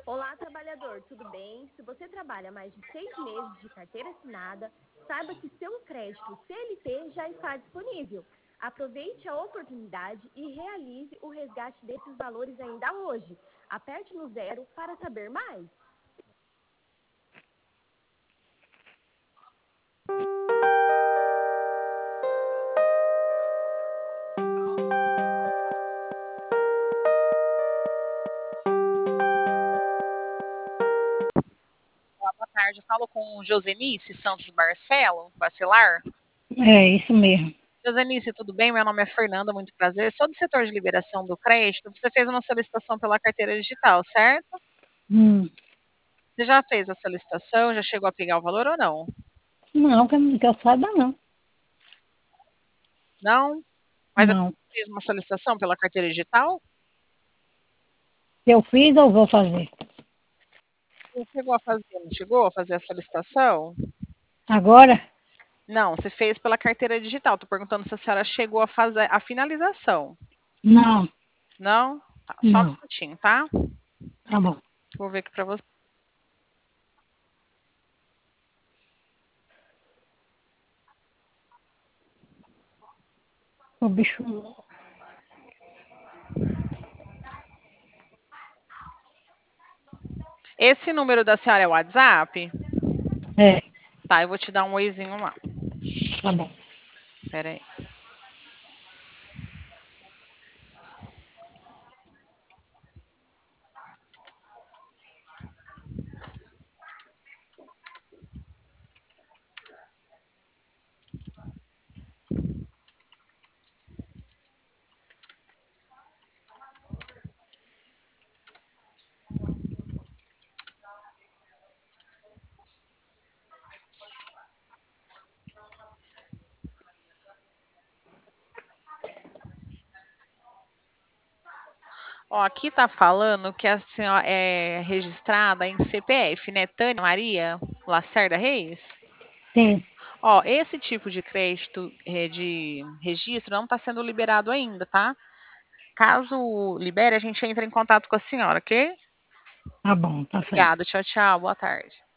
Olá, trabalhador, tudo bem? Se você trabalha mais de 6 meses de carteira assinada, saiba que seu crédito CLT já está disponível. Aproveite a oportunidade e realize o resgate desses valores ainda hoje. Aperte no zero para saber mais. Boa tarde, eu falo com Josenice Santos Barcelo, Bacelar. É isso mesmo. Josenice, tudo bem? Meu nome é Fernanda, muito prazer. Sou do setor de liberação do crédito. Você fez uma solicitação pela carteira digital, certo? Hum, Você já fez a solicitação? Já chegou a pegar o valor ou não? não, que eu saiba não. Não? Mas Não. fez uma solicitação pela carteira digital? Se eu fiz, eu vou fazer. Você chegou a fazer, não chegou a fazer a solicitação? Agora? Não, você fez pela carteira digital. Estou perguntando se a senhora chegou a fazer a finalização. Não, Não? Tá, só um não. minutinho, tá? Tá bom. Vou ver aqui para você. O bicho. Esse número da senhora é o WhatsApp? É, Tá, eu vou te dar um oizinho lá. tá bom. Pera aí. Ó, aqui tá falando que a senhora é registrada em CPF, né? Tânia Maria Lacerda Reis? Sim, Ó, esse tipo de crédito de registro não está sendo liberado ainda, tá? Caso libere, a gente entra em contato com a senhora, ok? tá bom, tá certo. Obrigada, tchau, tchau, boa tarde.